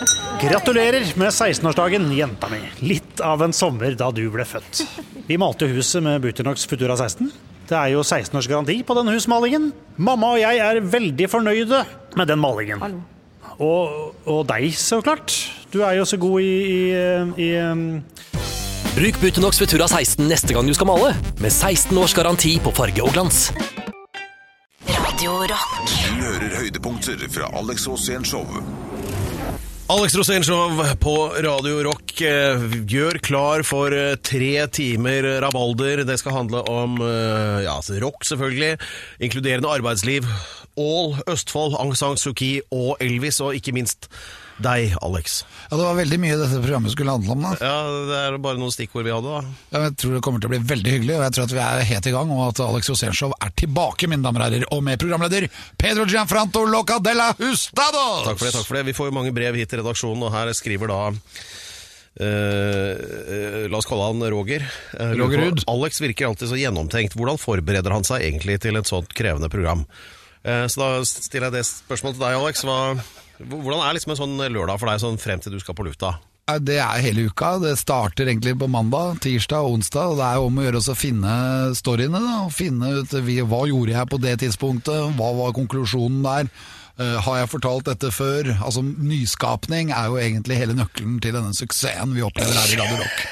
Gratulerer med 16-årsdagen, jenta mi. Litt av en sommer da du ble født. Vi malte huset med Butonox Futura 16. Det jo 16 års garanti på den husmalingen. Mamma og jeg veldig fornøyde med den malingen. Og deg, så klart. Du jo så god i Bruk Butonox Futura 16 neste gang du skal male, med 16 års garanti på farge og glans. Radio Rock. Du hører høydepunkter fra Alex Rosén Show. Alex Rosén Show på Radio Rock gjør klar for 3 timer rabalder. Det skal handle om rock selvfølgelig, inkluderende arbeidsliv, Ål, Østfold, Aung San Suu Kyi og Elvis, og ikke minst deg, Alex. Ja, det var veldig mye dette programmet skulle handle om da. Ja, det bare noen stikkord vi hadde da. Ja, jeg tror det kommer til å bli veldig hyggelig, og jeg tror at vi helt i gang, og at Alex Rosén Show tilbake, mine damer og herrer, og med programleder Pedro Gianfranco Locadella Hustados! Takk for det. Vi får jo mange brev hit til redaksjonen, og her skriver da la oss kalle han Roger Rud. Alex virker alltid så gjennomtenkt. Hvordan forbereder han seg egentlig til et sånt krevende program? Så da stiller jeg det spørsmålet til deg, Alex. Hvordan liksom en sånn lørdag for deg sånn frem til du skal på lufta? Det hele uka. Det starter egentlig på mandag, tirsdag og onsdag, og det jo om å gjøre å finne storyene da, og finne ut hva gjorde jeg på det tidspunktet, hva var konklusjonen der. Har jeg fortalt dette før? Altså, nyskapning jo egentlig hele nøkkelen til denne suksessen vi opplever her i Radio Rock.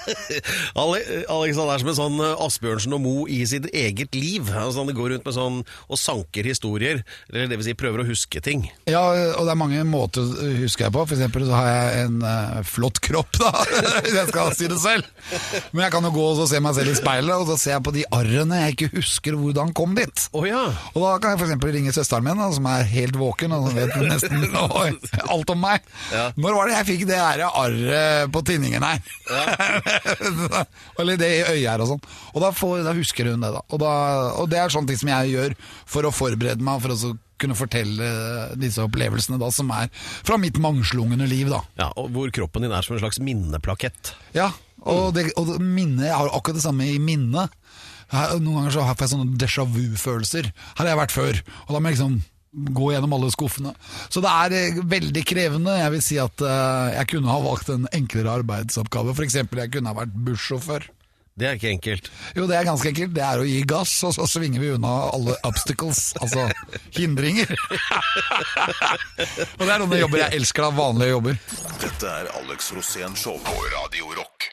Alex, han som en sånn Asbjørnsen og Mo i sitt eget liv. Altså, han går rundt med sånn og sanker historier, eller det vil si prøver å huske ting. Ja, og det mange måter å huske jeg på. For eksempel så har jeg en flott kropp da, hvis jeg skal si det selv. Men jeg kan jo gå og se meg selv i speilet, og så ser jeg på de arrene jeg ikke husker hvordan kom dit. Ja. Og da kan jeg for eksempel ringe søsteren min, da, som helt våken, og som vet nesten alt om meg. Ja. Når var det jeg fikk det arret på tinningen her? Ja. Eller det i øyet her og sånn. Og da husker hun det da. Og det sånne ting som jeg gjør for å forberede meg, for å kunne fortelle disse opplevelsene da, som fra mitt mangslungende liv da. Ja, og hvor kroppen din som en slags minneplakett. Ja, og minne, jeg har akkurat det samme i minne. Noen ganger så har jeg sånne déjà vu-følelser. Her har jeg vært før, og da må jeg liksom gå gjennom alle skuffene. Så det veldig krevende. Jeg vil si at jeg kunne ha valgt en enklere arbeidsoppgave. For eksempel, jeg kunne ha vært bussjåfør. Det ikke enkelt. Jo, det ganske enkelt. Det å gi gass, og så svinger vi unna alle obstacles, altså hindringer. Og det noen jobber jeg elsker da, vanlige jobber. Dette Alex Rosén Show på Radio Rock.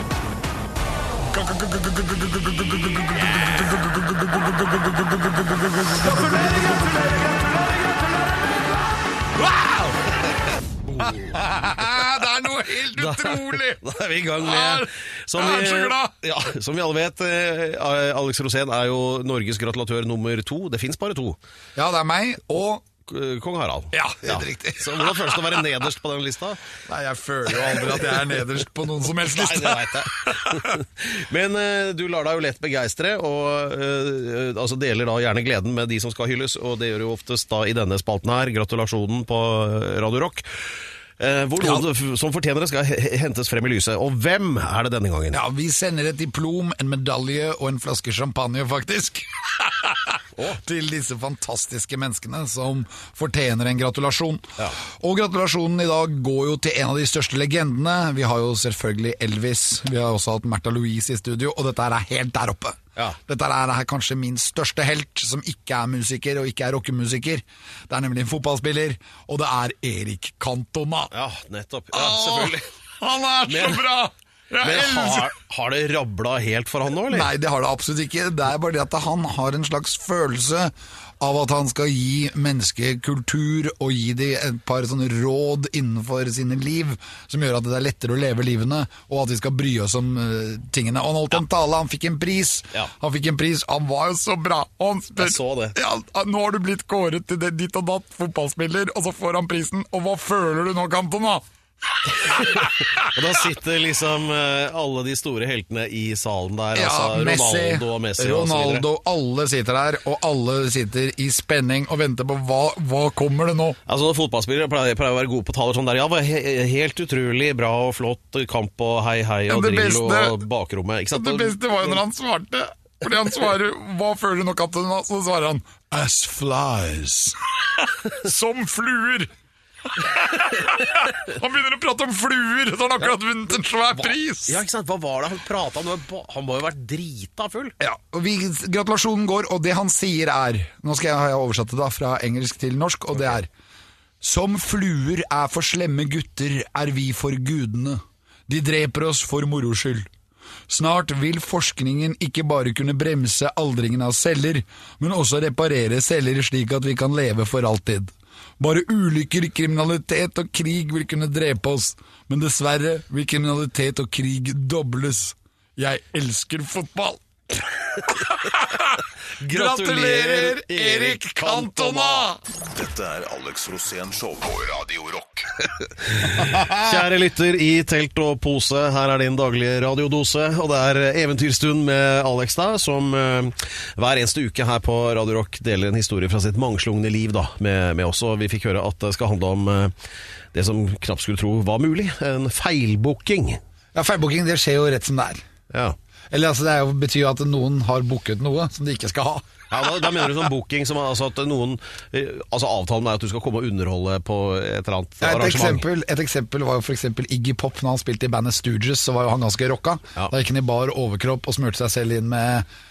Wow! Det noe helt utrolig! Da vi i gang med Jeg så glad! Ja, som vi alle vet, Alex Rosén jo Norges gratulatør nummer 2. Det finnes bare 2. Ja, det meg og Kong Harald. Ja, helt riktig. Så hvordan føles det å være nederst på den lista? Nei, jeg føler jo aldri at jeg nederst på noen som helst liste. Nei, det vet jeg. Men du lar deg jo lett begeistre, og altså deler da gjerne gleden med de som skal hylles, og det gjør jo oftest da i denne spalten her, gratulasjonen på Radio Rock. Hvor noen som fortjener det skal hentes frem i lyset. Og hvem det denne gangen? Ja, vi sender et diplom, en medalje og en flaske champagne faktisk til disse fantastiske menneskene som fortjener en gratulasjon. Ja. Og gratulasjonen i dag går jo til en av de største legendene. Vi har jo selvfølgelig Elvis, vi har også hatt Märtha Louise i studio, og dette helt der oppe. Ja. Dette kanskje min største helt, som ikke musiker og ikke rockemusiker. Det nemlig en fotballspiller, og det Erik Cantona. Ja, nettopp. Ja, selvfølgelig. Han så bra! Men har det rabla helt for han nå, eller? Nei, det har det absolutt ikke. Det bare det at han har en slags følelse av at han skal gi mennesket kultur og gi dem et par sånne råd innenfor sine liv som gjør at det lettere å leve livene, og at vi skal bry oss om tingene. Og han holdt en tale, han fikk en pris. Ja. Han var jo så bra. Jeg så det. Ja, nå har du blitt kåret til ditt og datt fotballspiller, og så får han prisen. Og hva føler du nå, Cantona? Og da sitter liksom alle de store heltene i salen der, ja, altså Messi, Ronaldo og Messi Ronaldo, og alle sitter der, og alle sitter i spenning og venter på hva kommer det nå? Altså fotballspillere pleier å være gode på taler sånn der, ja, helt utrolig bra og flott kamp og hei og drill og bakrommet, ikke sant? Det beste var jo når han svarte, fordi han svarer, hva føler du nå, kaptein? Så svarer han, as flies. Som fluer. Han begynner å prate om fluer, så han akkurat vunnet en svær pris. Ja, ikke sant? Hva var det han pratet om? Han må jo vært drita full. Ja, og gratulasjonen går, og det han sier nå har jeg oversatt det da fra engelsk til norsk, og det som fluer for slemme gutter, vi for gudene. De dreper oss for moro skyld. Snart vil forskningen ikke bare kunne bremse aldringen av celler, men også reparere celler slik at vi kan leve for alltid. Bare ulykker, kriminalitet og krig vil kunne drepe oss, men dessverre vil kriminalitet og krig dobles. Jeg elsker fotball. Gratulerer, Erik Cantona! Dette Alex Rosén Show på Radio Rock. Kjære lytter i telt og pose, her din daglige radiodose, og det eventyrstund med Alex da, som hver eneste uke her på Radio Rock deler en historie fra sitt mangslungne liv da, med oss, og vi fikk høre at det skal handle om det som knapt skulle tro var mulig, en feilbooking. Ja, feilbooking, det skjer jo rett som det Ja. Eller altså, det betyr jo at noen har booket noe som de ikke skal ha. Ja, da mener du sånn booking som altså at noen avtalen at du skal komme og underholde på et eller annet arrangement. Et eksempel var jo for eksempel Iggy Pop. Når han spilte i bandet Stooges, så var jo han ganske rocka. Da gikk han i bar overkropp og smurte seg selv inn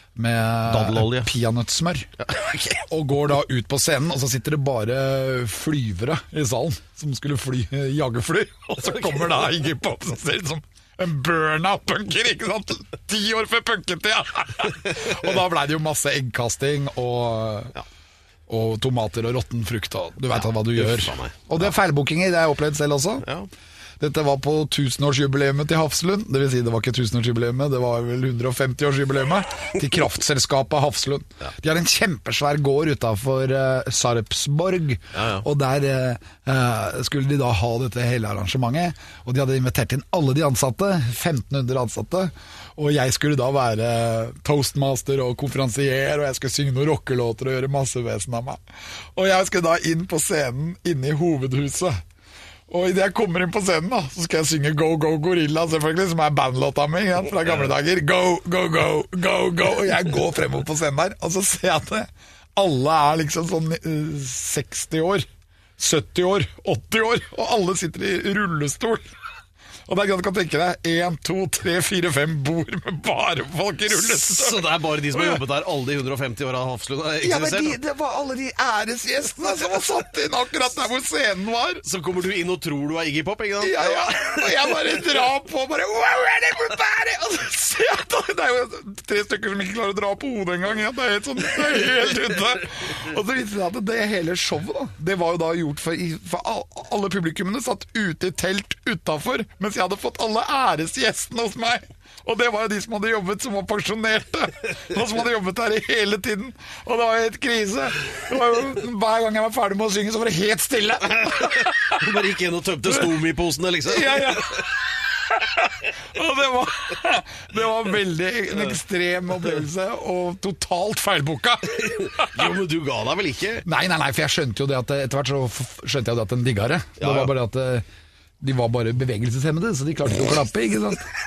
med peanøttsmør. Okay. Og går da ut på scenen, og så sitter det bare flyvere i salen som skulle fly jagerfly. Og så kommer da Iggy Pop som ser ut som en burnout-punker, ikke sant? 10 år før punketida! Og da ble det jo masse eggkasting og tomater og råtten frukt, og du vet hva du gjør. Og det feilbookinger, det har jeg opplevd selv også. Ja. Dette var på 1000-årsjubileet til Hafslund. Det vil si, det var ikke 1000-årsjubileet, det var vel 150-årsjubileet til kraftselskapet Hafslund. Ja. De har en kjempesvær gård utenfor Sarpsborg, og der skulle de da ha dette hele arrangementet, og de hadde invitert inn alle de ansatte, 1500 ansatte, og jeg skulle da være toastmaster og konferansier, og jeg skulle synge noen rockelåter og gjøre masse vesen av meg. Og jeg skulle da inn på scenen inne i hovedhuset. Og i det jeg kommer inn på scenen da, så skal jeg synge Go Go Gorilla selvfølgelig, som bandlåta mi fra gamle dager. Go, go, go, go, go. Og jeg går fremover på scenen der, og så ser jeg at alle liksom sånn 60 år, 70 år, 80 år, og alle sitter i rullestol. Og det greit du kan tenke deg 1, 2, 3, 4, 5 bord med bare folk i rullestol. Så det bare de som har jobbet der alle de 150 årene av Hafslund? Ja, men det var alle de æresgjestene som var satt inn akkurat der hvor scenen var. Så kommer du inn og tror du Iggy Pop, ikke sant? Ja, og jeg bare drar på bare wow, og så ser jeg da, det jo 3 stykker som ikke klarer å dra på hodet en gang. Ja, det helt sånn, det helt ute. Og så viser det at det hele showet da, det var jo da gjort for alle publikummene satt ute i telt utenfor, mens jeg hadde fått alle æresgjestene hos meg. Og det var jo de som hadde jobbet, som var pensjonerte, og som hadde jobbet her hele tiden. Og det var jo helt krise. Det var jo, hver gang jeg var ferdig med å synge, så var det helt stille. Du bare gikk inn og tømte Stomi-posene, liksom. Ja. Og det var veldig en ekstrem opplevelse, og totalt feilboka. Jo, men du ga deg vel ikke? Nei, for jeg skjønte jo det at etter hvert så skjønte jeg jo det at den digga det. Det var bare at de var bare bevegelseshemmede, så de klarte ikke å klappe, ikke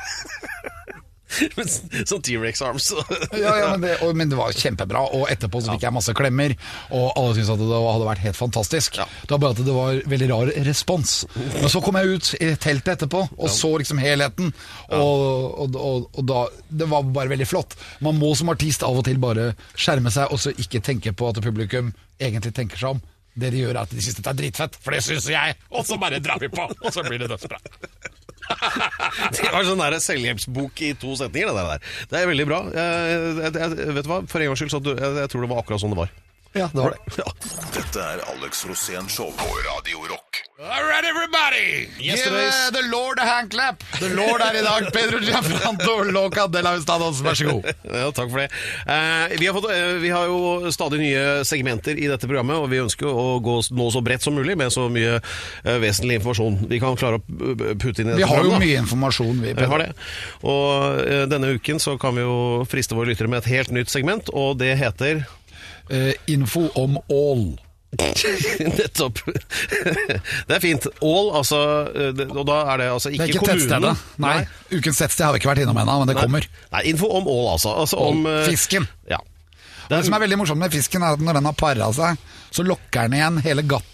sant? Sånn T-Rex-arms. men det var kjempebra. Og etterpå så fikk jeg masse klemmer, og alle syntes at det hadde vært helt fantastisk. Det var bare at det var veldig rar respons. Men så kom jeg ut i teltet etterpå og så liksom helheten, og da, det var bare veldig flott. Man må som artist av og til bare skjerme seg, og så ikke tenke på at publikum egentlig tenker seg om. Det de gjør at de synes dette dritfett, for det synes jeg, og så bare drar vi på, og så blir det dødsbra. Det var sånn der selvhjelpsbok i 2 setninger, det der. Det veldig bra. Vet du hva, for en gang skyld, så jeg tror det var akkurat sånn det var. Ja, det var det. Ja. Dette Alex Rosén Show på Radio Rock. All right, everybody! Give the Lord a hand clap. The Lord i dag, Pedro Gianfranto, Loca de la Hustados, vær så god. Ja, takk for det. Vi har jo stadig nye segmenter i dette programmet, og vi ønsker å nå så bredt som mulig med så mye vesentlig informasjon vi kan klare å putte inn i dette programmet. Vi har jo mye informasjon, vi har det. Og denne uken så kan vi jo friste våre lyttere med et helt nytt segment, og det heter... info om all. Nettopp. Det fint. All, altså, og da er det altså ikke kommunene. Nei, ukens tettsted har vi ikke vært innom ennå, men det kommer. Nei, info om all, altså om fisken. Ja. Det som er veldig morsomt med fisken er at når den har parret seg, så lokker den igjen hele gattet.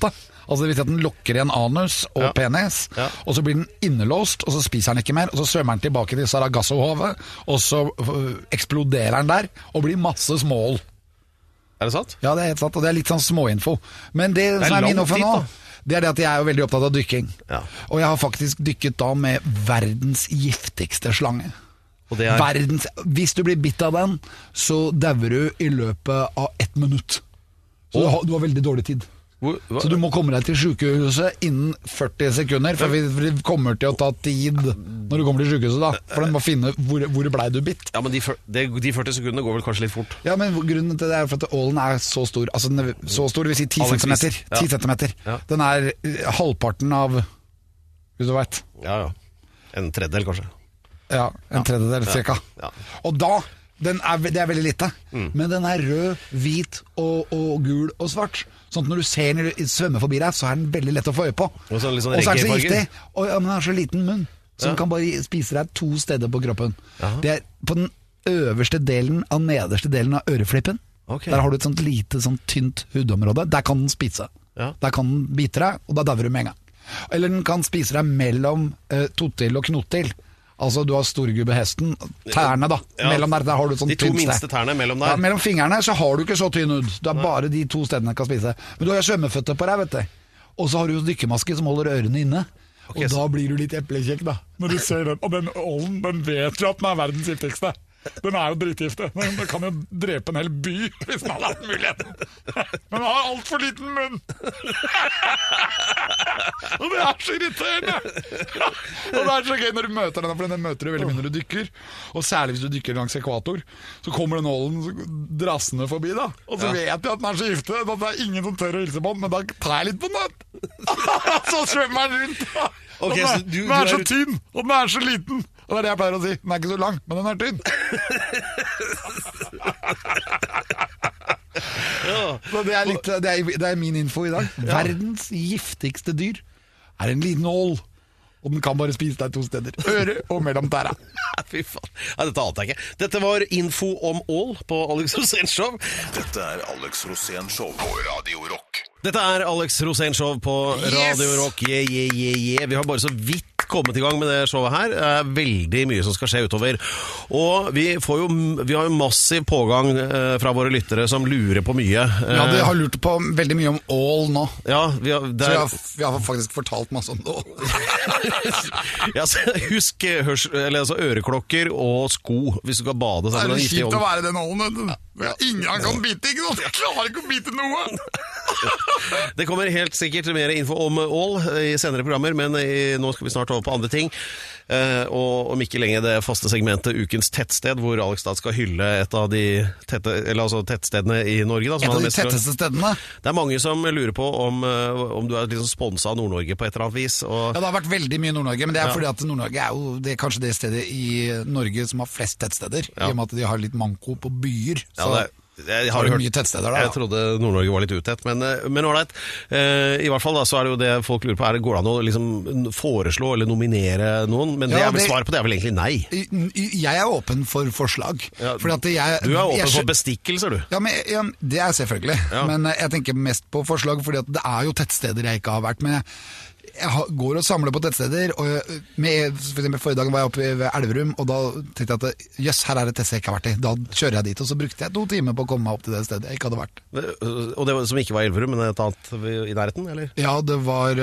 Altså det vil si at den lokker igjen anus og penis, og så blir den innelåst, og så spiser den ikke mer, og så svømmer den tilbake til Sargassohavet, og så eksploderer den der, og blir masse smål. Er det sant? Ja, det er helt sant, og det er litt sånn småinfo. Men det som er min info nå, det er det at jeg er jo veldig opptatt av dykking. Ja. Og jeg har faktisk dykket da med verdens giftigste slange. Og det er... Hvis du blir bitt av den, så dauer du i løpet av 1 minutt. Så du har veldig dårlig tid. Så du må komme deg til sykehuset innen 40 sekunder, for det kommer til å ta tid når du kommer til sykehuset da. For den må finne hvor ble du bitt. Ja, men de 40 sekundene går vel kanskje litt fort. Ja, men grunnen til det er for at ålen er så stor. Altså den er så stor, det vil si 10 centimeter. 10 centimeter. Ja. Den er halvparten av, hvis du vet. Ja. En tredjedel kanskje. Ja, en tredjedel cirka. Ja. Og da... det er veldig lite, men den er rød, hvit og gul og svart. Sånn at når du ser den svømme forbi deg, så er den veldig lett å få øye på. Og så er den så giftig, og den har så liten munn, så den kan bare spise deg 2 steder på kroppen. Det er på den øverste delen av nederste delen av øreflippen. Der har du et sånt lite, sånt tynt hudområde. Der kan den spise. Der kan den bite deg, og da dauer du med en gang. Eller den kan spise deg mellom totil og knotil. Altså du har storgubbehesten, tærne da, mellom der har du sånn de 2 minste tærne mellom der. Ja, mellom fingrene så har du ikke så tynn hud, det er bare de 2 stedene du kan spise. Men du har svømmeføtter på deg, vet du. Og så har du jo dykkermaske som holder ørene inne. Og da blir du litt eplekjekk da. Når du ser den, og den ålen, den vet jo at den er verdens giftigste. Den er jo dritgiftig, men den kan jo drepe en hel by hvis den hadde hatt muligheten. Men den har alt for liten munn. Og det er så irriterende. Og det er så gøy når du møter den, for den møter du veldig mye når du dykker. Og særlig hvis du dykker langs ekvator, så kommer den ålen drassende forbi da. Og så vet jeg at den er så giftig, at det er ingen som tør å hilse på den, men da tar jeg litt på den. Så svømmer den rundt. Den er så tynn, og den er så liten. Og det er det jeg pleier å si. Den er ikke så lang, men den er tynn. Så det er min info i dag. Verdens giftigste dyr er en liten ål. Og den kan bare spise deg 2 steder. Øre og mellom tæra. Fy faen. Dette ante jeg ikke. Dette var info om ål på Alex Rosén Show. Dette er Alex Rosén Show på Radio Rock. Dette er Alex Rosén Show på Radio Rock. Vi har bare så vidt kommet i gang med det showet her. Det er veldig mye som skal skje utover. Og vi har jo massiv pågang fra våre lyttere som lurer på mye. Ja, de har lurt på veldig mye om ål nå. Ja, vi har faktisk fortalt masse om det også. Husk øreklokker og sko hvis du skal bade. Det er kjipt å være den ålen. Ingen kan bite, ikke noe. Jeg klarer ikke å bite noe. Det kommer helt sikkert mer info om ål i senere programmer, men nå skal vi snart over på andre ting. Og om ikke lenge det faste segmentet Ukens tettsted, hvor Alex da skal hylle et av de tettstedene i Norge da, et av de tetteste stedene. Det er mange som lurer på om du er liksom sponset av Nord-Norge på et eller annet vis Ja, det har vært veldig mye Nord-Norge, men det er fordi at Nord-Norge er jo det er kanskje det stedet i Norge som har flest tettsteder, i og med at de har litt manko på byer. Så jeg har hørt mye tettsteder da. Jeg trodde Nord-Norge var litt utett, men ålreit. I hvert fall da, så er det jo det folk lurer på, går det an å liksom foreslå eller nominere noen? Men svaret på det er vel egentlig nei. Jeg er åpen for forslag. Du er åpen for bestikkelser, du. Ja, men det er selvfølgelig. Men jeg tenker mest på forslag, fordi at det er jo tettsteder jeg ikke har vært med. Jeg går og samler på tettsteder, og for eksempel forrige dag var jeg oppe ved Elverum, og da tenkte jeg at jøss, her er et tettsted jeg ikke har vært i. Da kjører jeg dit, og så brukte jeg 2 timer på å komme meg opp til det stedet jeg ikke hadde vært. Og det som ikke var Elverum, men et annet i nærheten, eller? Ja, det var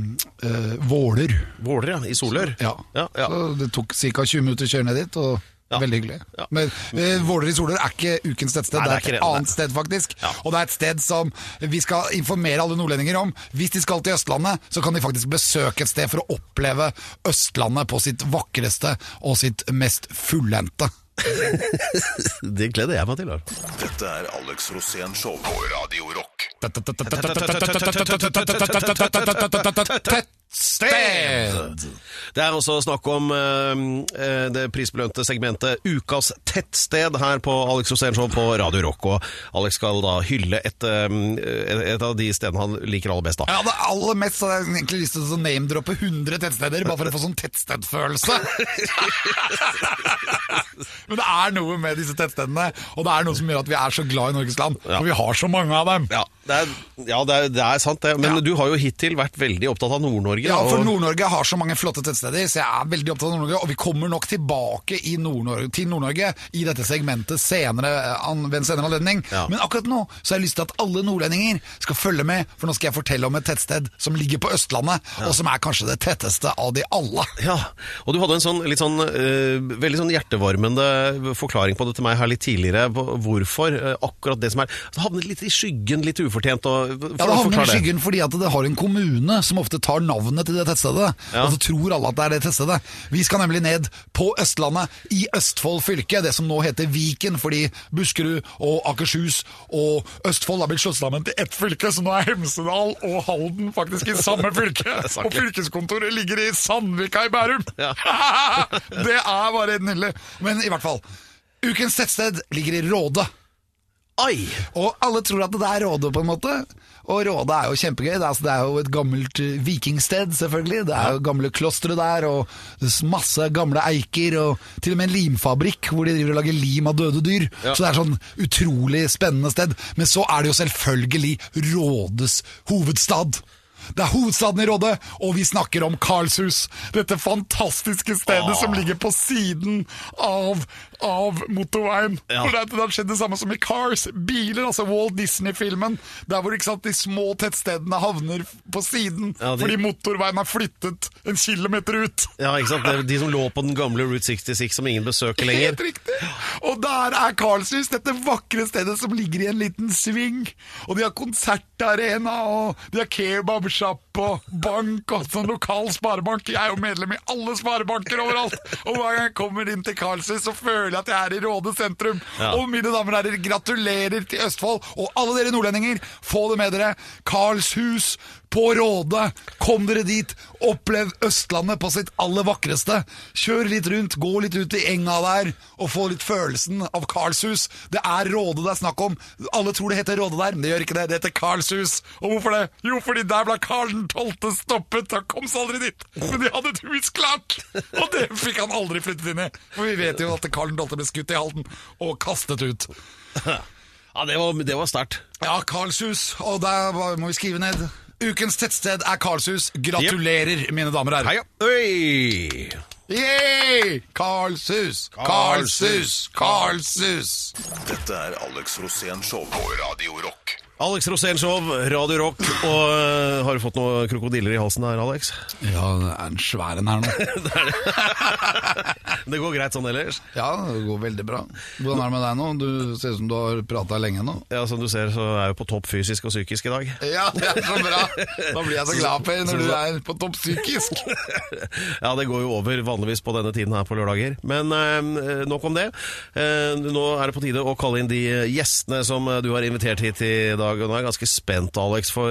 Våler. Våler, ja, i Solør? Ja. Så det tok ca. 20 minutter å kjøre ned dit, og veldig hyggelig. Men Våler i Solør er ikke ukens tettsted. Det er et annet sted faktisk. Og det er et sted som vi skal informere alle nordlendinger om. Hvis de skal til Østlandet, så kan de faktisk besøke et sted for å oppleve Østlandet på sitt vakreste og sitt mest fullendte. Det gleder jeg meg til. Dette er Alex Rosén Show på Radio Rock. Tettsted! Det er også snakk om det prisbelønte segmentet Ukas tettsted her på Alex Rosén Show på Radio Rock. Og Alex skal da hylle et av de stedene han liker aller best da. Ja, det aller mest så hadde jeg egentlig lyst til å name-droppe 100 tettsteder, bare for å få sånn tettstedfølelse. Men det er noe med disse tettstedene, og det er noe som gjør at vi er så glad i Norges land, for vi har så mange av dem. Det er sant det. Men du har jo hittil vært veldig opptatt av Nord-Norge. Ja, for Nord-Norge har så mange flotte tettsteder, så jeg er veldig opptatt av Nord-Norge, og vi kommer nok tilbake til Nord-Norge i dette segmentet ved en senere anledning. Ja. Men akkurat nå så har jeg lyst til at alle nordlendinger skal følge med, for nå skal jeg fortelle om et tettsted som ligger på Østlandet, og som er kanskje det tetteste av de alle. Ja, og du hadde en veldig hjertevarmende forklaring på det til meg her litt tidligere, hvorfor akkurat det som det havnet litt i skyggen, litt ufortjent. Det havner i skyggen fordi at det har en kommune som ofte tar navnet til det tettstedet, og så tror alle at det er det tettstedet. Vi skal nemlig ned på Østlandet, i Østfold fylke, det som nå heter Viken, fordi Buskerud og Akershus og Østfold har blitt slått sammen til ett fylke, så nå er Hemsedal og Halden faktisk i samme fylke, og fylkeskontoret ligger i Sandvika i Bærum. Ja. Det er bare helt nydelig. Men i hvert fall, ukens tettsted ligger i Råde. Oi! Og alle tror at det er Råde på en måte, og Råde er jo kjempegøy. Det er jo et gammelt vikingsted, selvfølgelig. Det er jo gamle klostre der, og masse gamle eiker, og til og med en limfabrikk hvor de driver og lager lim av døde dyr. Ja. Så det er sånn utrolig spennende sted. Men så er det jo selvfølgelig Rådes hovedstad. Det er hovedstaden i Råde, og vi snakker om Karlshus. Dette fantastiske stedet som ligger på siden av motorveien. Ja. For det har skjedd det samme som i Cars. Biler, altså Walt Disney-filmen. Der hvor ikke sant, de små tettstedene havner på siden, fordi motorveien har flyttet en kilometer ut. Ja, ikke sant? Det er de som lå på den gamle Route 66 som ingen besøker lenger. Helt riktig. Og der er Karlshus, dette vakre stedet som ligger i en liten sving. Og de har konsertarena, og de har kebab og bank og sånn lokal sparebank. Jeg er jo medlem i alle sparebanker overalt. Og hver gang jeg kommer inn til Karlshus, så føler jeg at jeg er i Råde sentrum. Ja. Og mine damer og herrer, gratulerer til Østfold. Og alle dere nordlendinger, få det med dere. Karlshus på Råde. Kom dere dit. Opplev Østlandet på sitt aller vakreste. Kjør litt rundt, gå litt ut i enga der, og få litt følelsen av Karlshus. Det er Råde det er snakk om. Alle tror det heter Råde der, men det gjør ikke det. Det heter Karlshus. Og hvorfor det? Jo, fordi der ble Karl den 12. stoppet. Han kom så aldri dit. Men de hadde et hus klart. Og det fikk han aldri flyttet inn i. For vi vet jo at Karl den 12. ble skutt i Halden og kastet ut. Ja, det var sterkt. Ja, Karlshus. Og der må vi skrive ned. Ukens tettsted er Karlshus. Gratulerer, mine damer og herrer. Heia. Oi! Yay! Karlshus! Karlshus! Karlshus! Dette er Alex Rosén Show på Radio Rock. Alex Rosén Show, Radio Rock. Og har du fått noen krokodiller i halsen der, Alex? Ja, det er en svær en her nå. Det er det. Det går greit sånn ellers? Ja, det går veldig bra. Hvordan er det med deg nå? Du ser ut som du har pratet lenge nå. Ja, som du ser så er jeg på topp fysisk og psykisk i dag. Ja, det er så bra. Da blir jeg så glad på når du er på topp psykisk. Ja, det går jo over vanligvis på denne tiden her på lørdager. Men nok om det. Nå er det på tide å kalle inn de gjestene som du har invitert hit i dag. Og nå er jeg ganske spent, Alex, for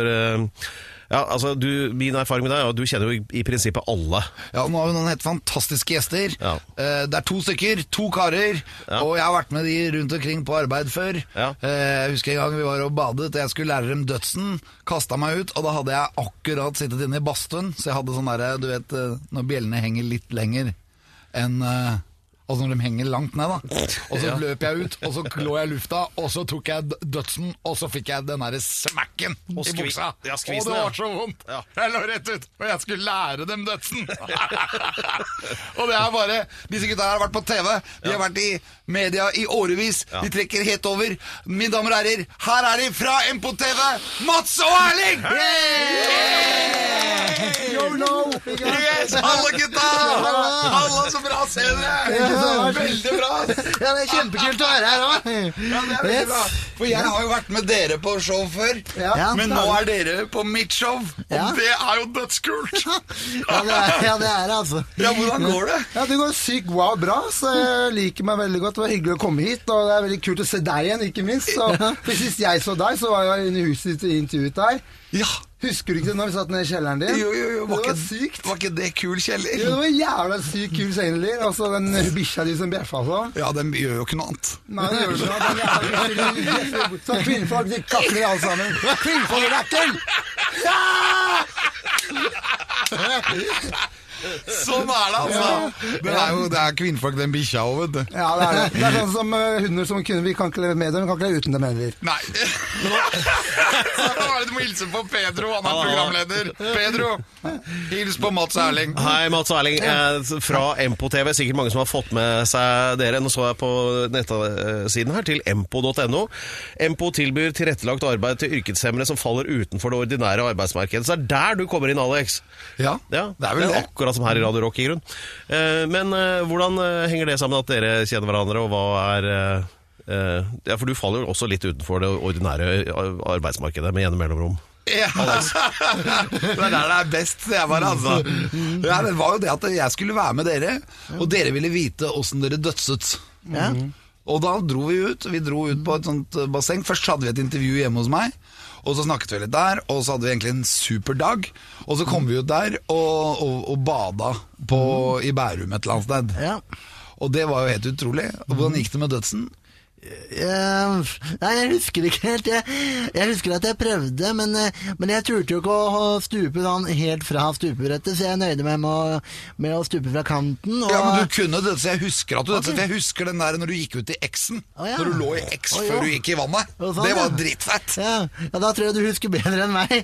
min erfaring med deg, og du kjenner jo i prinsippet alle. Ja, nå har vi noen helt fantastiske gjester. Ja. Det er 2 stykker, 2 karer, og jeg har vært med de rundt omkring på arbeid før. Ja. Jeg husker en gang vi var og badet, og jeg skulle lære dem dødsen, kastet meg ut, og da hadde jeg akkurat sittet inne i badstuen, så jeg hadde sånn der, du vet, når bjellene henger litt lenger enn... Altså når de henger langt ned da. Og så løp jeg ut, og så lå jeg i lufta, og så tok jeg dødsen, og så fikk jeg den der smacken i buksa. Og det var så vondt. Ja. Jeg lå rett ut, og jeg skulle lære dem dødsen. Og det er bare, disse gutta her har vært på TV, de har vært i media i årevis, de trekker helt over. Mine damer og herrer, her er de fra MPO-TV, Mats og Erling! Yo, no! Yes, alle gutta! Alle så bra, se dere! Veldig bra! Ja, det er kjempekult å være her også. Ja, det er veldig bra. For jeg har jo vært med dere på show før, men nå er dere på mitt show, og det er jo dødskult! Ja, det er det altså. Ja, hvordan går det? Ja, det går sykt bra, så jeg liker meg veldig godt. Det var hyggelig å komme hit, og det er veldig kult å se deg igjen, ikke minst. Så, for sist jeg så deg, så var jeg inne i huset intervjuet der. Ja. Husker du ikke det når vi satt nede i kjelleren din? Jo, Det var sykt. Var ikke det kul kjeller? Jo, det var jævla sykt kul scenelir. Og så den bikkja di som bjeffa sånn. Ja, den gjør jo ikke noe annet. Nei, det gjør ikke noe. Så kvinnfolk, de kakler alle sammen. Kvinnfolk er ekkel! Sånn er det, altså. Det er kvinnfolk, den bikkja også, vet du. Ja, det er det. Det er sånn som hunder som kunne, vi kan ikke leve med dem, vi kan ikke leve uten dem heller. Nei. Så da var det du må hilse på Pedro, han er programleder. Pedro, hils på Mats Erling. Hei, Mats Erling. Fra Empo TV. Sikkert mange som har fått med seg dere. Nå så jeg på nettsiden her til empo.no. Empo tilbyr tilrettelagt arbeid til yrkeshemmere som faller utenfor det ordinære arbeidsmarkedet. Så det er der du kommer inn, Alex. Ja, Ja, det er vel det. Akkurat som her i Radio Rock i grunn. Men hvordan henger det sammen at dere kjenner hverandre, og hva er... Ja, for du faller jo også litt utenfor det ordinære arbeidsmarkedet med gjennom mellomrom. Ja. Det er der det er best, det er bare, altså. Ja, det var jo det at jeg skulle være med dere, og dere ville vite hvordan dere dødset. Ja. Og da dro vi ut på et sånt basseng. Først hadde vi et intervju hjemme hos meg, og så snakket vi litt der, og så hadde vi egentlig en super dag. Og så kom vi ut der og bada i Bærum et eller annet sted. Ja. Og det var jo helt utrolig. Og hvordan gikk det med dødsen? Nei, jeg husker ikke helt. Jeg husker at jeg prøvde, men jeg turte jo ikke å stupe sånn helt fra stupebrettet, så jeg nøyde meg med å stupe fra kanten. Og... Ja, men du kunne det, så jeg husker at du dødset. For jeg husker den der når du gikk ut i X-en, når du lå i X før du gikk i vannet. Sånn, det var dritfett. Ja, da tror jeg du husker bedre enn meg.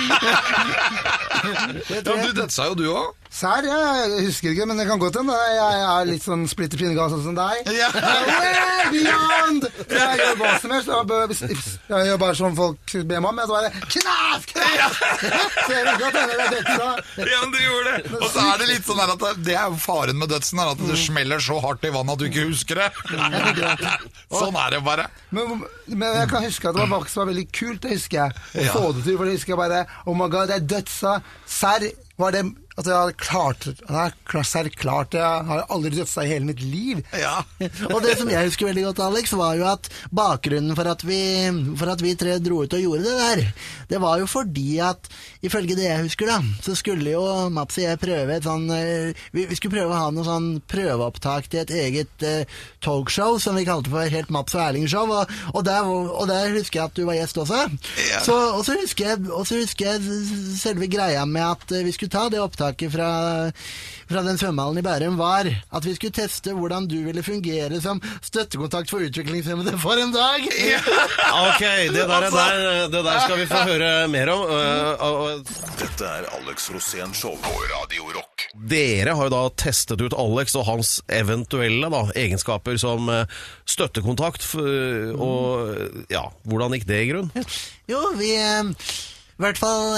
Du dødsa jo du også. Sær, jeg husker ikke, men det kan godt hende. Jeg er litt sånn splitter pinnegass sånn som deg. Ja. Way beyond! Jeg gjør hva som helst. Jeg gjør bare som folk ber meg om. Jeg bare knas! Så jeg vil godt hende det er dødsa. Ja, men du gjorde det. Og så er det litt sånn at det er jo faren med dødsen, at det smeller så hardt i vannet at du ikke husker det. Sånn er det bare. Men jeg kan huske at det var faktisk veldig kult, det husker jeg. Å få det til, for det husker jeg bare, oh my god, det er dødsa. Sær var det... At jeg har klart det. Jeg har aldri dødsa i hele mitt liv. Ja. Og det som jeg husker veldig godt, Alex, var jo at bakgrunnen for at vi tre dro ut og gjorde det der, det var jo fordi at, ifølge det jeg husker da, så skulle jo Mats og jeg prøve et sånn, vi skulle prøve å ha noe sånn prøveopptak til et eget talkshow, som vi kalte for Helt Mats og Erling Show, og der husker jeg at du var gjest også. Ja. Og så husker jeg selve greia med at vi skulle ta det opptaket fra den svømmehallen i Bærum var at vi skulle teste hvordan du ville fungere som støttekontakt for utviklingshemmede for en dag. Ja. Ok, det der skal vi få høre mer om. Dette er Alex Rosén Show på Radio Rock. Dere har jo da testet ut Alex og hans eventuelle egenskaper som støttekontakt, og ja, hvordan gikk det i grunn? Jo, vi i hvert fall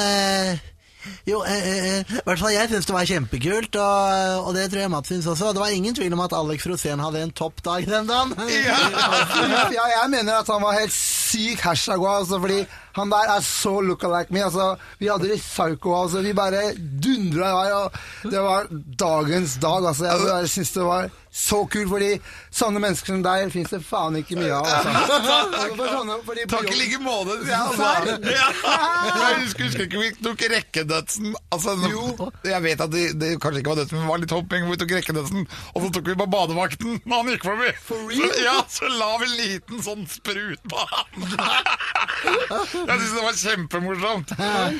jeg synes det var kjempekult, og det tror jeg Mats synes også. Det var ingen tvil om at Alex Rosén hadde en toppdag den dagen. Ja, jeg mener at han var helt syk hashtag, altså, fordi han der er så lookalike me. Altså, vi hadde det psycho, altså, vi bare dundret her, og det var dagens dag. Altså, jeg bare synes det var så kult, fordi sånne mennesker som deg finnes det faen ikke mye av. Altså. Takk i like måte. Jeg husker ikke vi tok rekkedødsen. Altså, jeg vet at det kanskje ikke var dødsen, men det var litt hopping. Vi tok rekkedødsen, og så tok vi på badevakten når han gikk forbi. Så la vi en liten sånn sprut på han. Jeg synes det var kjempemorsomt.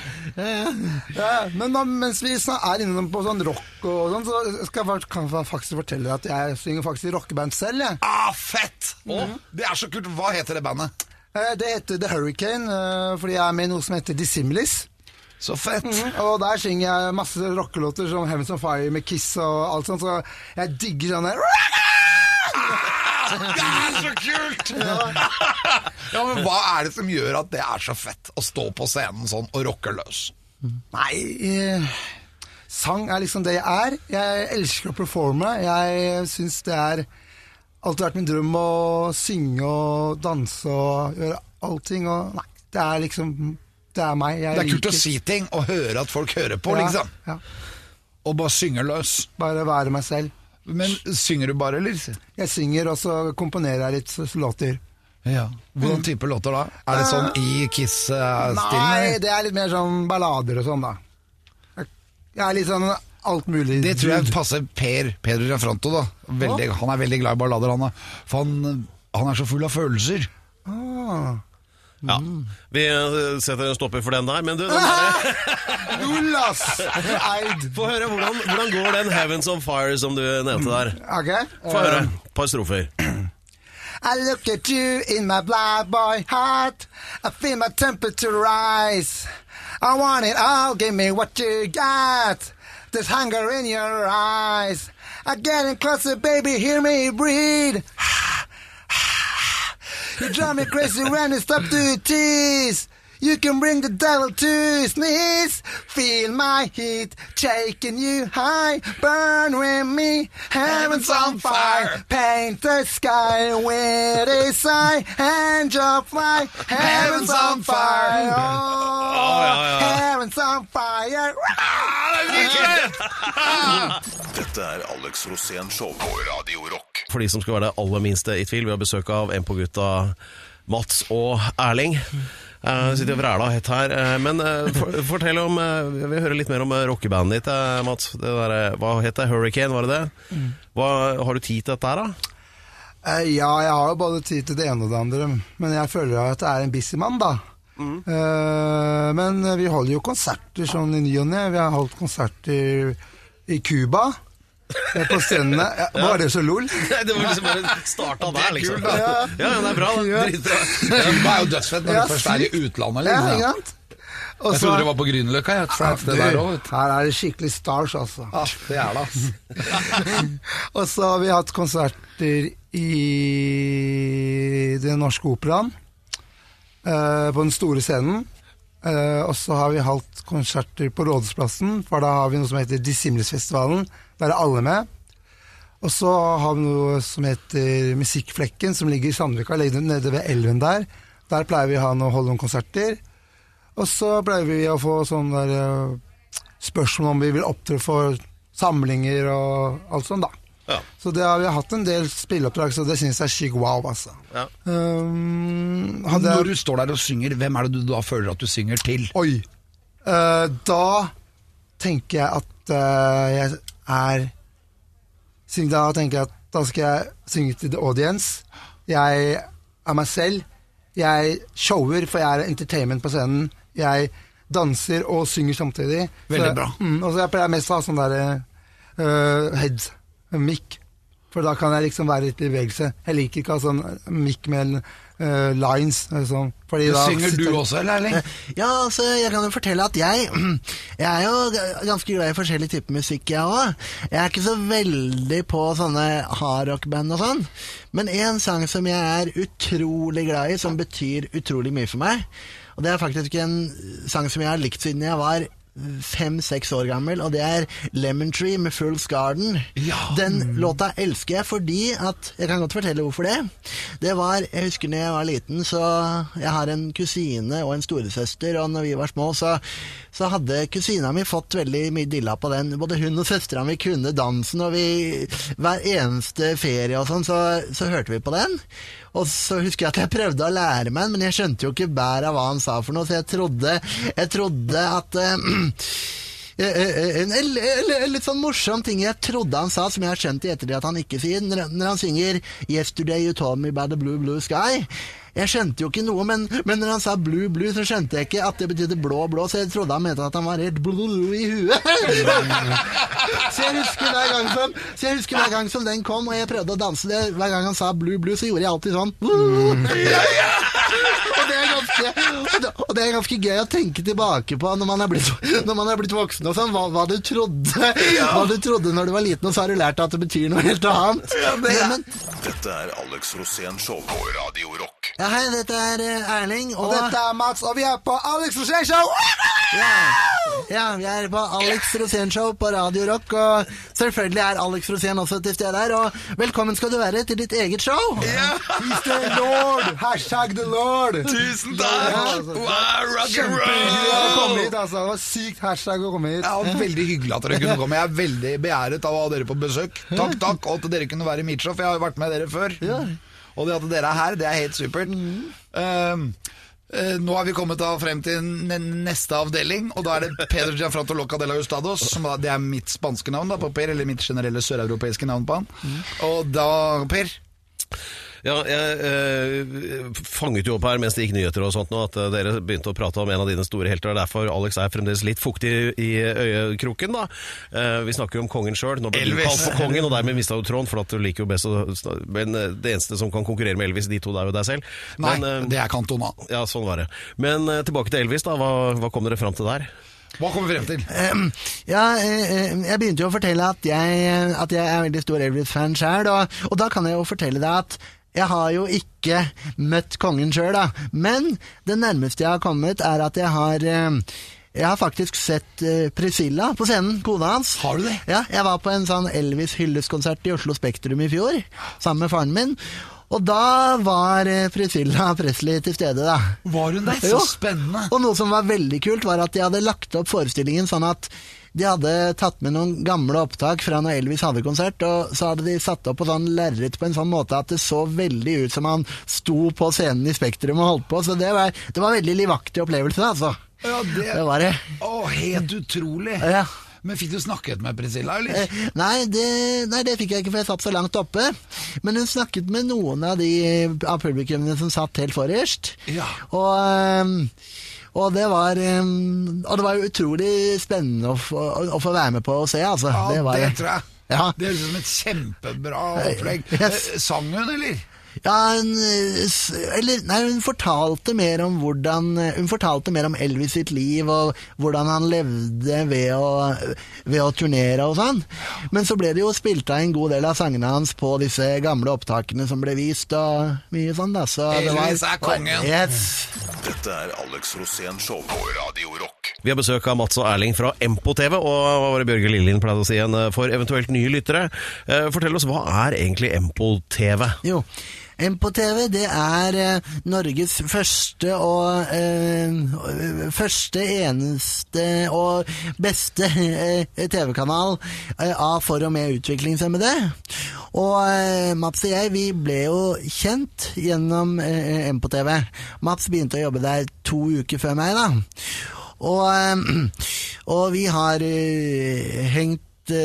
Men mens vi er inne på sånn rock og sånn, så kan jeg faktisk fortelle at jeg synger faktisk i rockeband selv, jeg. Fett! Det er så kult. Hva heter det bandet? Det heter The Hurricane, fordi jeg er med i noe som heter Dissimilis. Så fett. Og der synger jeg masse rockelåter som Heavens on Fire med Kiss og alt sånt, så jeg digger sånn der. Det er så kult! Ja, men hva er det som gjør at det er så fett å stå på scenen sånn og rocke løs? Nei, sang er liksom det jeg er. Jeg elsker å performe. Jeg synes det er alltid vært min drøm å synge og danse og gjøre allting. Og nei, det er liksom, det er meg. Det er kult å si ting og høre at folk hører på, liksom. Ja. Og bare synge løs. Bare være meg selv. Men synger du bare, eller? Jeg synger, og så komponerer jeg litt låter. Ja. Hvordan type låter da? Er det sånn i Kiss-stilen? Nei, det er litt mer sånn ballader og sånn da. Jeg er litt sånn alt mulig. Det tror jeg passer Pedro Gianfranto da. Han er veldig glad i ballader, for han er så full av følelser. Ja, vi setter en stopper for den der. Men du, den der Nullas! Eid. Få høre, hvordan går den Heavens on Fire som du nevnte der? Ok. Få høre, et par strofer. I look at you in my black boy heart. I feel my temperature rise. I want it all, give me what you got. There's hunger in your eyes. I'm getting closer, baby, hear me breathe. You drive me crazy when you stop to tease. You can bring the devil to his knees. Feel my heat, taking you high. Burn with me, heaven's on fire. Paint the sky with a sigh. Angel fly, heaven's on fire. Oh, heaven's on fire. Dette Alex Rosén Show på Radio Rock. For de som skal være det aller minste i tvil, vi har besøk av en på gutta, Mats og Erling. Sitter og vræla hett her. Men fortell om, jeg vil høre litt mer om rockebandet ditt, Mats. Det der, hva heter det? Hurricane, var det det? Har du tid til dette her da? Ja, jeg har jo både tid til det ene og det andre, men jeg føler at det er en busy mann da. Men vi holder jo konserter sånn i ny og ne. Vi har holdt konserter i Cuba på stedene. Var det så lol? Nei, det var liksom bare starta der liksom. Ja, det er bra da. Dritbra. Cuba er jo dødsfett når du først er i utlandet liksom. Ja, ikke sant? Jeg trodde det var på Grünerløkka. Her er det skikkelig stars altså. Det er det altså. Og så har vi hatt konserter i Den Norske Operaen på den store scenen, og så har vi hatt konserter på Rådhusplassen, for da har vi noe som heter Dissimlisfestivalen, der er alle med. Og så har vi noe som heter Musikkflekken, som ligger i Sandvika, nede ved elven der. Der pleier vi å holde noen konserter. Og så pleier vi å få sånne spørsmål om vi vil opptre for samlinger og alt sånt da. Ja. Så det har vi hatt en del spilleoppdrag, så det synes jeg er sykt wow, altså. Ja. Når du står der og synger, hvem er det du da føler at du synger til? Oi, da tenker jeg at da skal jeg synge til the audience. Jeg er meg selv. Jeg shower, for jeg er entertainment på scenen. Jeg danser og synger samtidig. Veldig bra. Og så jeg mest ha sånn der heads. Mic, for da kan jeg liksom være litt i bevegelse. Jeg liker ikke å ha sånn mic med lines sånn, fordi da synger du også, eller Erling? Ja, altså, jeg kan jo fortelle at jeg er jo ganske glad i forskjellige typer musikk, jeg også. Jeg er ikke så veldig på sånne hardrockband og sånn, men en sang som jeg er utrolig glad i, som betyr utrolig mye for meg, og det er faktisk en sang som jeg har likt siden jeg var 5-6 år gammel, og det er Lemon Tree med Fool's Garden. Ja. Den låta elsker jeg fordi at, jeg kan godt fortelle hvorfor det. Det var, jeg husker når jeg var liten, så jeg har en kusine og en storesøster, og når vi var små, så hadde kusina mi fått veldig mye dilla på den. Både hun og søstera mi kunne dansen, og hver eneste ferie og sånn, så hørte vi på den. Og så husker jeg at jeg prøvde å lære meg, men jeg skjønte jo ikke bæret av hva han sa for noe, så jeg trodde at en litt sånn morsom ting jeg trodde han sa, som jeg har skjønt i ettertid at han ikke sier, når han synger Yesterday you told me about the blue, blue sky. Jeg skjønte jo ikke noe, men når han sa blue, blue, så skjønte jeg ikke at det betydde blå, blå, så jeg trodde han mente at han var helt blue i huet. Så jeg husker hver gang som den kom, og jeg prøvde å danse det, hver gang han sa blue, blue, så gjorde jeg alltid sånn. Og det er ganske gøy å tenke tilbake på når man er blitt voksen og sånn, hva du trodde når du var liten, og så har du lært at det betyr noe helt annet. Dette er Alex Rosén Show på Radio Rock. Ja, hei, dette er Erling, og dette er Mats, og vi er på Alex Rosén Show! Ja, vi er på Alex Rosén Show på Radio Rock, og selvfølgelig er Alex Rosén også til stede her, og velkommen skal du være til ditt eget show. He's the Lord! Hashtag the Lord! Tusen takk! Wow, rock and roll! å komme hit, altså. Det var sykt hashtag å komme hit. Ja, veldig hyggelig at dere kunne komme. Jeg er veldig beæret av å ha dere på besøk. Takk, og at dere kunne være i mitt show, for jeg har jo vært med dere før. Ja. Og det at dere er her, det er helt supert. Nå har vi kommet da frem til neste avdeling, og da er det Pedro Gianfranco Loca de la Hustados, som det er mitt spanske navn da på Per, eller mitt generelle søreuropeiske navn på han. Og da, Per? Ja, jeg fanget jo opp her mens det gikk nyheter og sånt nå, at dere begynte å prate om en av dine store helter, og derfor Alex er fremdeles litt fuktig i øyekroken da. Vi snakker jo om kongen selv, nå ble du kalt for kongen, og dermed mistet jo tråden, for at du liker jo best men det eneste som kan konkurrere med Elvis, de to, det er jo deg selv. Men, nei, det er Cantona. Ja, sånn var det. Men tilbake til Elvis da, hva kom dere frem til der? Hva kommer vi frem til? Jeg begynte jo å fortelle at jeg er veldig stor Elvis-fan selv, og da kan jeg jo fortelle deg at jeg har jo ikke møtt kongen selv da, men det nærmeste jeg har kommet er at jeg har faktisk sett Priscilla på scenen, kona hans. Har du det? Ja, jeg var på en sånn Elvis-hylleskonsert i Oslo Spektrum i fjor, sammen med faren min. Og da var Priscilla Presley til stede da. Var hun der? Så spennende. Og noe som var veldig kult var at de hadde lagt opp forestillingen sånn at de hadde tatt med noen gamle opptak fra når Elvis hadde konsert, og så hadde de satt opp på sånn lerret på en sånn måte at det så veldig ut som han sto på scenen i Spektrum og holdt på, så det var veldig livaktig opplevelse altså. Ja, det var det. Helt utrolig. Ja. Men fikk du snakket med Priscilla, eller? Nei, det fikk jeg ikke, for jeg satt så langt oppe. Men hun snakket med noen av av publikummene som satt helt forrest. Ja. Og det var jo utrolig spennende å få være med på å se, altså. Ja, det tror jeg. Ja. Det høres ut som et kjempebra opplegg. Sang hun, eller? Ja, hun fortalte mer om Elvis sitt liv og hvordan han levde ved å turnere og sånn. Men så ble det jo spilt av en god del av sangene hans på disse gamle opptakene som ble vist og mye sånn da. Så Elvis er kongen. Yes. Dette er Alex Rosén Show på Radio Rock. Vi har besøk av Mats og Erling fra Empo TV, og hva var det Bjørge Lillin pleide å si igjen for eventuelt nye lyttere? Fortell oss, hva er egentlig Empo TV? Jo, Empo TV, det er Norges første eneste og beste TV-kanal av for og med utviklingshemmede. Og Mats og jeg, vi ble jo kjent gjennom Empo TV. Mats begynte å jobbe der 2 uker før meg da. Og vi har hengt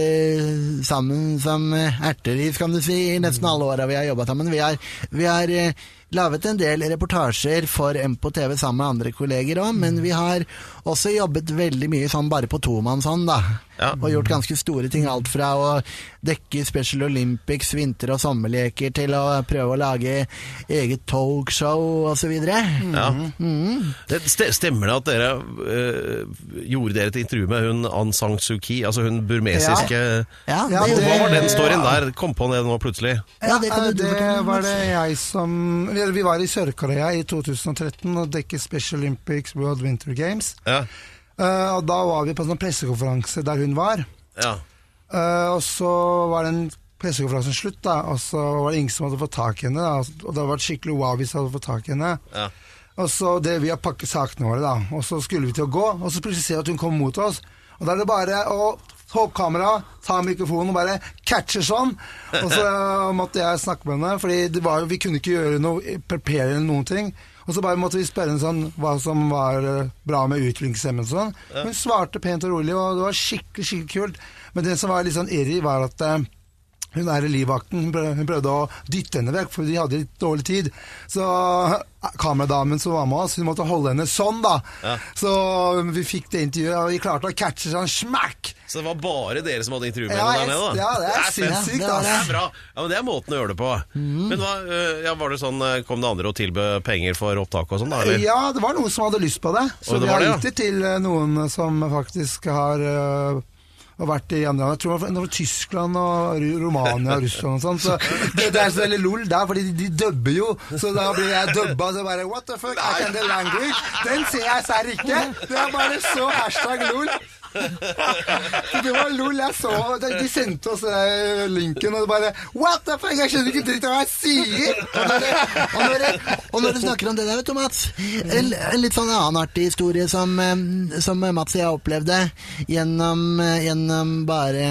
sammen som erteris, kan du si, i nesten alle årene vi har jobbet sammen. Vi har lavet en del reportasjer for Empo TV sammen med andre kolleger også, men vi har også jobbet veldig mye sånn bare på tomannshånd da. Ja. Og gjort ganske store ting, alt fra å dekke Special Olympics, vinter- og sommerleker, til å prøve å lage eget talkshow og så videre. Ja. Det stemmer det at dere gjorde dere et intervju med hun Aung San Suu Kyi, altså hun burmesiske... Hva var den storyen der? Kom på det nå plutselig. Ja, det var det jeg som... Vi var i Sør-Korea i 2013 og dekket Special Olympics World Winter Games. Ja. Og da var vi på en sånn pressekonferanse der hun var. Ja. Og så var den pressekonferansen slutt da, og så var det ingen som hadde fått tak i henne da, og det var skikkelig wow hvis hadde fått tak i henne. Ja. Og så vi har pakket sakene våre da, og så skulle vi til å gå, og så plutselig ser vi at hun kom mot oss, og da er det bare å ta opp kamera, ta mikrofonen og bare catche sånn, og så måtte jeg snakke med henne, fordi vi kunne ikke gjøre noe, prepare eller noen ting. Og så bare måtte vi spørre sånn, hva som var bra med utviklingshemmen sånn. Ja. Hun svarte pent og rolig, og det var skikkelig, skikkelig kult. Men det som var litt sånn irri var at hun er i livvakten, hun prøvde å dytte henne vekk, for de hadde litt dårlig tid. Så kameradamen som var med oss, hun måtte holde henne sånn da. Ja. Så vi fikk det intervjuet, og vi klarte å catche sånn smakk. Så det var bare dere som hadde intervju med henne der nede da? Ja, det er sinnssykt. Det er bra. Ja, men det er måten å gjøre det på. Men var det sånn, kom det andre å tilbød penger for opptak og sånn da, eller? Ja, det var noen som hadde lyst på det. Så vi har gitt det til noen som faktisk har vært i andre land. Jeg tror det var Tyskland og Romania og Russland og sånn. Så det er så veldig lol der, fordi de dubber jo. Så da blir jeg dubba, så bare, what the fuck, I can the language? Den ser jeg sær ikke. Det er bare så #lol. Det var lol, jeg så de sendte oss linken, og det bare what the fuck, jeg skjønner ikke dritt av hva jeg sier. Og når du snakker om det der, vet du, Mats, en litt sånn annen artig historie som Mats og jeg opplevde gjennom en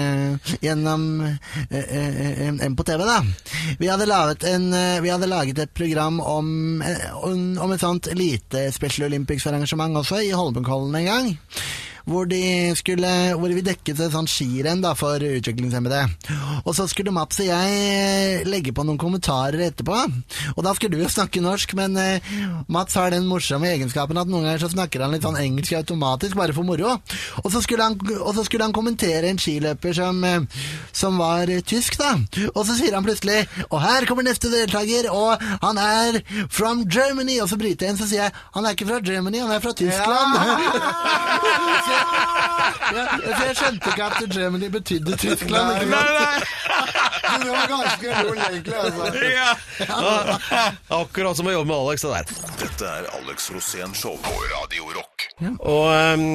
på TV, da. Vi hadde laget et program om et sånt lite Special Olympics-arrangement også i Holmenkollen en gang, hvor vi dekket et sånt skirenn da, for utviklingshemmede. Og så skulle Mats og jeg legge på noen kommentarer etterpå, og da skulle vi jo snakke norsk, men Mats har den morsomme egenskapen at noen ganger så snakker han litt sånn engelsk automatisk, bare for moro. Og så skulle han kommentere en skiløper som var tysk, da. Og så sier han plutselig, og her kommer neste deltaker, og han er from Germany, og så bryter jeg inn, så sier jeg, han er ikke fra Germany, han er fra Tyskland. Jeg skjønte ikke at Germany betydde Tyskland. Nei. Det var ganske lol egentlig, altså. Akkurat som å jobbe med Alex, det der. Dette er Alex Rosén Show på Radio Rock. Og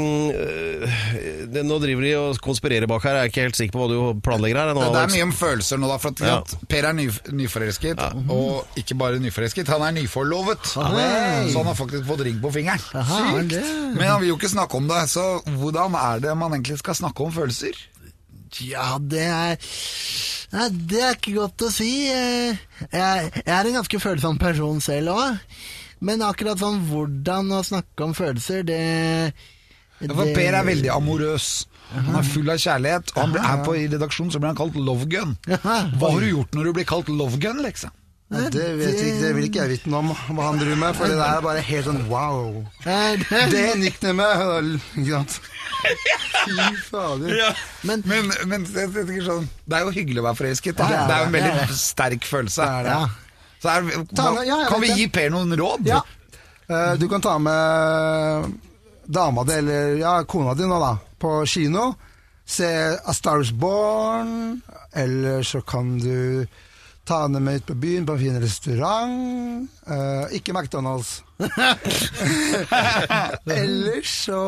nå driver de og konspirerer bak her. Jeg er ikke helt sikker på hva du planlegger her nå, Det er Alex. mye om følelser nå da, for at Per er nyforelsket, og ikke bare nyforelsket, han er nyforlovet. Så han har faktisk fått ring på fingeren. Men han vil jo ikke snakke om det, så hvordan er det man egentlig skal snakke om følelser? Ja, det er ikke godt å si. Jeg er en ganske følsom person selv også, men akkurat sånn hvordan å snakke om følelser, For Per er veldig amorøs. Han er full av kjærlighet, og han er på i redaksjonen så blir han kalt Love Gun. Hva har du gjort når du blir kalt Love Gun, liksom? Det vet jeg ikke, det vil ikke jeg vite noe om hva han driver med, for det der er bare helt sånn wow. Det nicknamet, ikke sant? Fy fader. Men jeg tenker sånn, det er jo hyggelig å være forelsket, da. Det er jo en veldig sterk følelse. Så kan vi gi Per noen råd? Ja. Du kan ta med dama di, eller kona di nå da, på kino. Se A Star Is Born, eller så kan du ta henne med ut på byen på en fin restaurant. Ikke McDonald's. Ellers så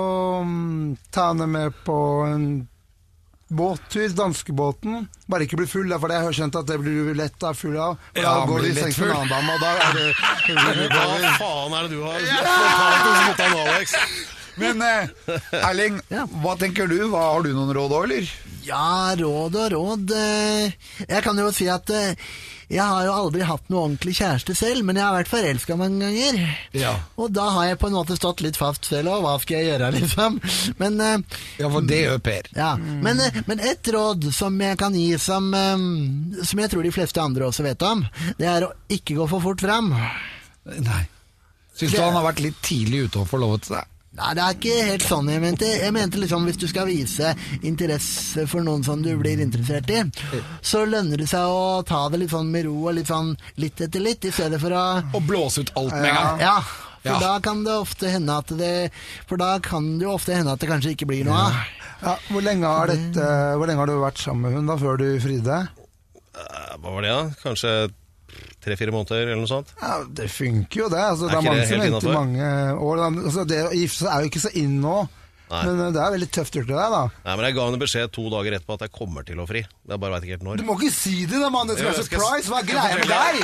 ta henne med på en båttur, danskebåten. Bare ikke bli full, for det har jeg skjønt at det blir du lett av full av. For da går du i seng med en annen dame, og da er det... Hva faen er det du har fortalt oss mot han, Alex? Men Erling, hva tenker du? Har du noen råd også, eller? Ja, råd og råd. Jeg kan jo si at jeg har jo aldri hatt noe ordentlig kjæreste selv, men jeg har vært forelsket mange ganger. Ja. Og da har jeg på en måte stått litt fast selv, og hva skal jeg gjøre, liksom? Men, ja, for det gjør Per. Ja, men et råd som jeg kan gi, som jeg tror de fleste andre også vet om, det er å ikke gå for fort frem. Nei. Synes du han har vært litt tidlig ute og forlovet seg? Nei, det er ikke helt sånn jeg mente. Jeg mente liksom hvis du skal vise interesse for noen som du blir interessert i, så lønner det seg å ta det litt sånn med ro og litt sånn litt etter litt, i stedet for å... Og blåse ut alt med en gang. Ja, for da kan det ofte hende at det kanskje ikke blir noe av. Ja, hvor lenge har du vært sammen med hun da, før du fridde? Hva var det da? Kanskje 3-4 måneder eller noe sånt? Ja, det funker jo det. Altså, det er mange som venter mange år. Altså, det å gifte seg er jo ikke så inn nå. Nei. Men det er veldig tøft gjort til deg, da. Nei, men jeg ga henne beskjed 2 dager etterpå at jeg kommer til å fri. Jeg bare vet ikke helt når. Du må ikke si det da, mann. Det er surprise. Hva er greia med deg?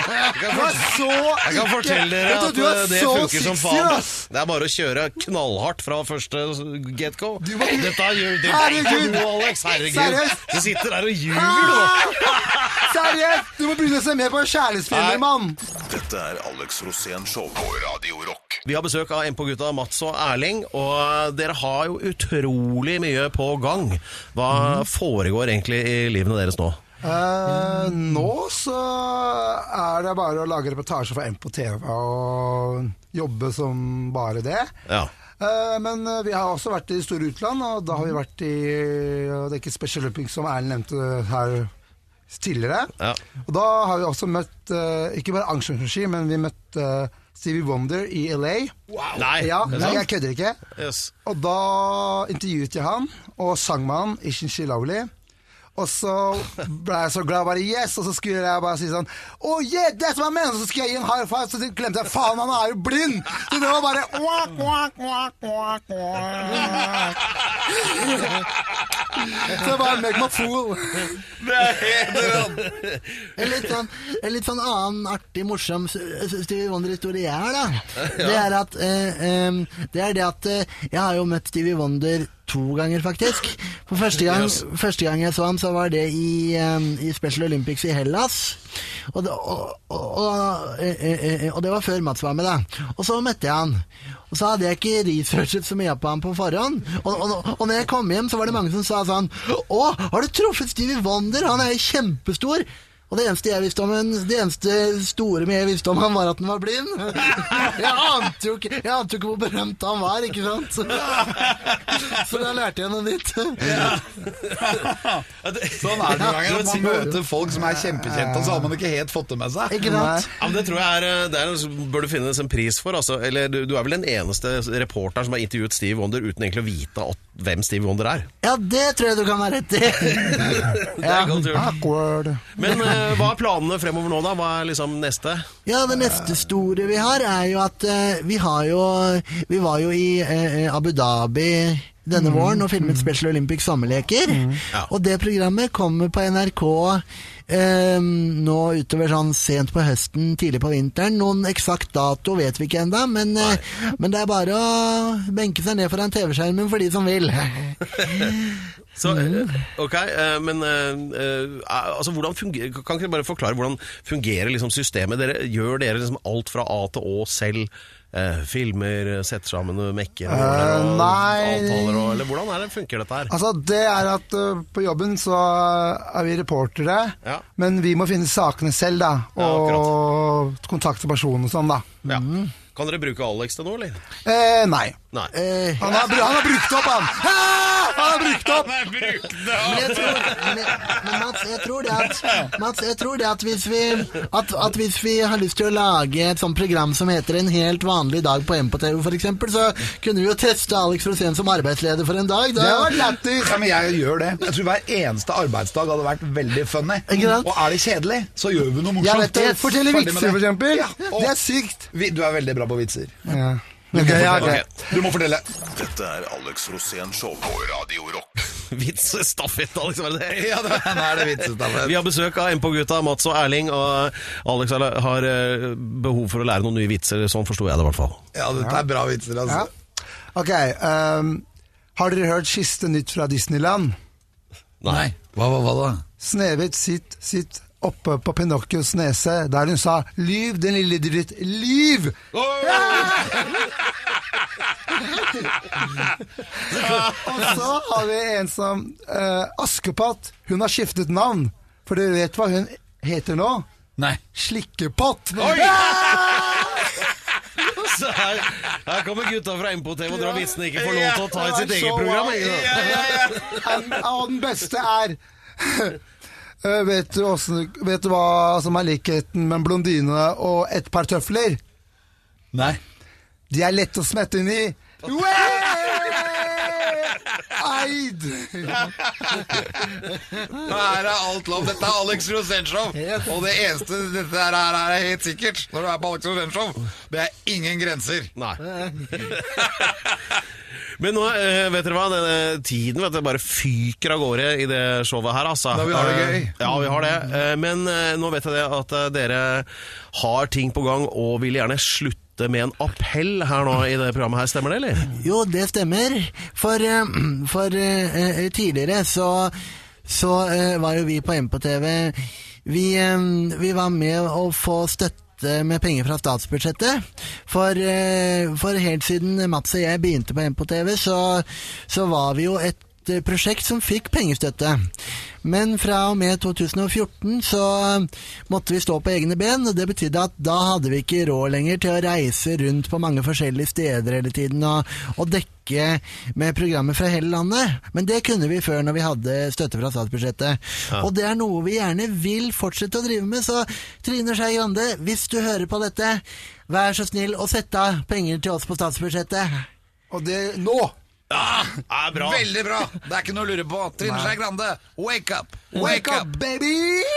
Jeg kan fortelle dere at det funker som faen. Det er bare å kjøre knallhardt fra første get-go. Dette gjør det ikke du, Alex. Herregud. Du sitter der og ljuger, du. Seriøst! Du må begynne å se mer på kjærlighetsfilmer, mann. Dette er Alex Rosén Show på Radio Rock. Vi har besøk av en på gutta, Mats og Erling, og dere har jo utrolig mye på gang. Hva foregår egentlig i livene deres nå? Nå så er det bare å lage reportasjer for M på TV og jobbe som bare det. Ja. Men vi har også vært i store utland, og da har vi vært i det er ikke Special Olympics som Erlend nevnte her tidligere. Ja. Og da har vi også møtt ikke bare arrangement, men vi møtte Stevie Wonder i LA. Wow. Nei, ja, jeg kødder ikke. Yes. Og da intervjuet jeg han og sang med han Isn't She Lovely. Og så ble jeg så glad, bare yes, og så skulle jeg bare si sånn oh yeah, that's my man, og så skulle jeg gi en high five, så glemte jeg, faen, han er jo blind, så det var bare Så bare make my fool. En litt sånn annen artig, morsom Stevie Wonder-historie jeg har, da. Det er det at jeg har jo møtt Stevie Wonder 2 ganger, faktisk. For første gang jeg så ham, så var det i Special Olympics i Hellas. Og det var før Mats var med, da. Og så møtte jeg han. Og så hadde jeg ikke researchet så mye på ham på forhånd. Og når jeg kom hjem, så var det mange som sa sånn: «Å, har du truffet Stevie Wonder? Han er kjempestor!» Og det eneste store jeg visste om han var at han var blind. Jeg ante jo ikke hvor berømt han var, ikke sant? Så da lærte jeg noe nytt. Sånn er det noen ganger, at man møter folk som er kjempekjente, og så har man ikke helt fått det med seg. Ikke sant? Ja, men det tror jeg bør du finne en pris for, altså. Eller du er vel den eneste reporteren som har intervjuet Stevie Wonder uten egentlig å vite hvem Stevie Wonder er. Ja, det tror jeg du kan være rett i. Det er godt gjort. Awkward. Men hva er planene fremover nå da? Hva er liksom neste? Ja, det neste store vi har er jo at vi var jo i Abu Dhabi denne våren og filmet Special Olympics sommerleker. Ja. Og det programmet kommer på NRK nå utover sånn sent på høsten, tidlig på vinteren. Noen eksakt dato vet vi ikke enda, men det er bare å benke seg ned foran TV-skjermen for de som vil. Så, ok, men altså, hvordan fungerer, kan ikke dere bare forklare hvordan fungerer liksom systemet? Gjør dere liksom alt fra A til Å selv? Filmer, setter sammen mekker og avtaler, eller hvordan funker dette her? Altså, det er at på jobben så er vi reportere, men vi må finne sakene selv da, og kontakte personen og sånn da. Ja. Kan dere bruke Alex til noe, eller? Nei. Han har brukt opp, han! Han har brukt opp! Men Mats, jeg tror det at hvis vi har lyst til å lage et sånt program som heter En helt vanlig dag på MPTV for eksempel, så kunne vi jo teste Alex Rosén som arbeidsleder for en dag. Det var lættis! Ja, men jeg gjør det. Jeg tror hver eneste arbeidsdag hadde vært veldig funny. Og er det kjedelig, så gjør vi noe morsomt. Jeg vet det. Fortelle vitser, for eksempel. Ja, det er sykt. Du er veldig bra på vitser. Ja. Okay. Du må fortelle. Dette er Alex Rosén Show på Radio Rock. Vitsestafett, Alex, var det det? Ja, det er det vitsestafett. Vi har besøk av MPO-gutta, Mats og Erling, og Alex har behov for å lære noen nye vitser, sånn forstod jeg det i hvert fall. Ja, dette er bra vitser, altså. Ja. Ok, har dere hørt siste nytt fra Disneyland? Nei. Hva da? Snehvit sitt oppe på Pinocchios nese, der hun sa: «Lyv, den lille dritt, lyv!» Og så har vi en som Askepott. Hun har skiftet navn, for dere vet hva hun heter nå? Nei. Slikkepott. Så her kommer gutta fra MPO-TV og drar vitsene ikke får lov til å ta i sitt eget program. Og den beste er vet du hva som er likheten med en blondine og et par tøfler? Nei. De er lett å smette inn i. Eid! Nå er det alt lov. Dette er Alex Rosén Show. Og det eneste dette er helt sikkert når du er på Alex Rosén Show, det er ingen grenser. Nei. Men nå, vet dere hva, denne tiden bare fyker av gårde i det showet her, altså. Da vi har det gøy. Ja, vi har det. Men nå vet jeg det at dere har ting på gang og vil gjerne slutte med en appell her nå i det programmet her, stemmer det, eller? Jo, det stemmer. For tidligere så var jo vi på MPTV, vi var med å få støtte med penger fra statsbudsjettet. For helt siden Mats og jeg begynte på MPTV, så var vi jo et prosjekt som fikk pengestøtte. Men fra og med 2014 så måtte vi stå på egne ben, og det betydde at da hadde vi ikke råd lenger til å reise rundt på mange forskjellige steder hele tiden og dekke med programmer fra hele landet. Men det kunne vi før når vi hadde støtte fra statsbudsjettet. Ja. Og det er noe vi gjerne vil fortsette å drive med, så Trine Skei Grande, hvis du hører på dette, vær så snill å sette av penger til oss på statsbudsjettet. Og det nå! Bra. Veldig bra! Det er ikke noe å lure på. Trine Skei Grande, wake up! Wake up, baby!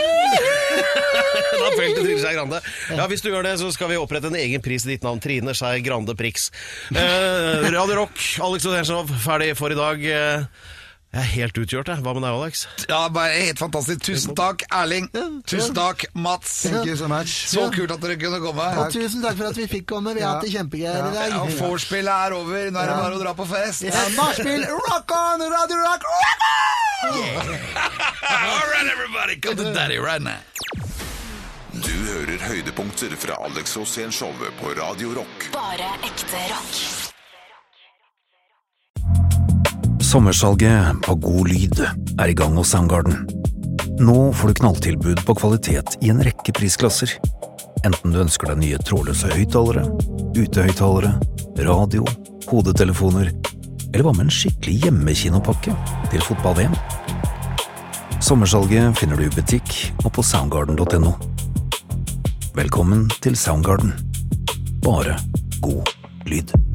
Da følte Trine Skei Grande. Ja, hvis du gjør det, så skal vi opprette en egen pris i ditt navn. Trine Skei Grande Prix. Radio Rock, Alex Rosénshow, ferdig for i dag. Jeg er helt utgjort, jeg. Hva med deg, Alex? Ja, bare helt fantastisk. Tusen takk, Erling. Tusen takk, Mats. Thank you so much. Så kult at dere kunne komme. Og tusen takk for at vi fikk komme. Vi har hatt det kjempegøy i dag. Ja, vorspielet er over. Nå er det bare å dra på fest. Ja, nachspiel, rock on, Radio Rock, rock on! All right, everybody, come to daddy right now. Du hører høydepunkter fra Alex Rosénshow på Radio Rock. Bare ekte rock. Sommersalget på god lyd er i gang hos Soundgarden. Nå får du knalltilbud på kvalitet i en rekke prisklasser. Enten du ønsker deg nye trådløse høyttalere, utehøyttalere, radio, hodetelefoner, eller hva med en skikkelig hjemmekinopakke til fotball-VM. Sommersalget finner du i butikk og på soundgarden.no. Velkommen til Soundgarden. Bare god lyd.